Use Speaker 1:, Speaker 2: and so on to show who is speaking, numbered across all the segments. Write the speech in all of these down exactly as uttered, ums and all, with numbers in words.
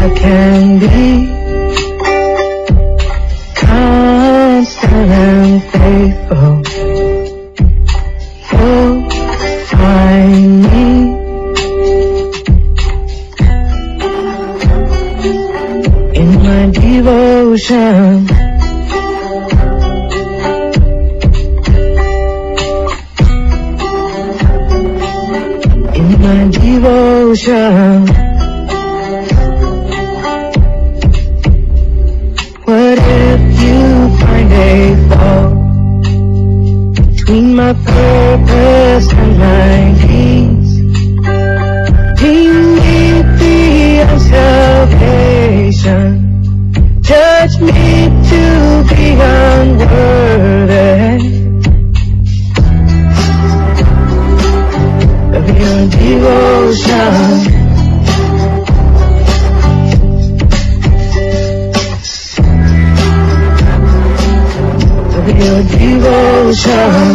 Speaker 1: I can be constant and faithful. You'll find me in my devotion. In my devotion. What if you find a fault between my purpose and my needs? Do you need the salvation? Judge me to be unworthy of your devotion. Of your devotion.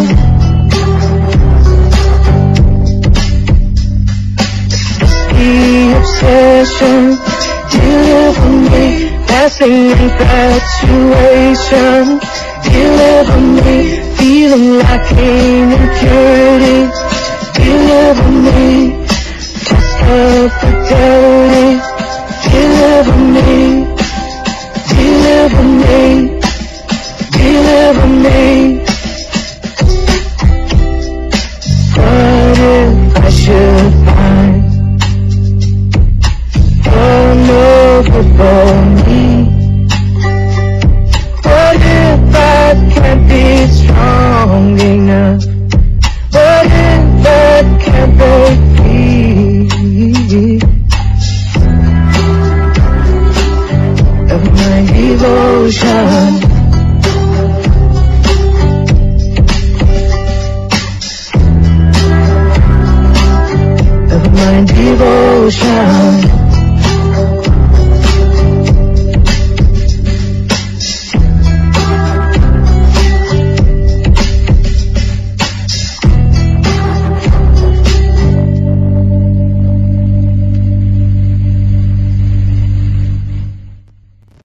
Speaker 1: The obsession, deliver me, passing infatuation, deliver me, feeling like an impurity, deliver me, just a fidelity, deliver me, deliver me, deliver me. What if I should find unlovable me? What if I can't be strong enough? What if I can't break free of my devotion? Of my devotion.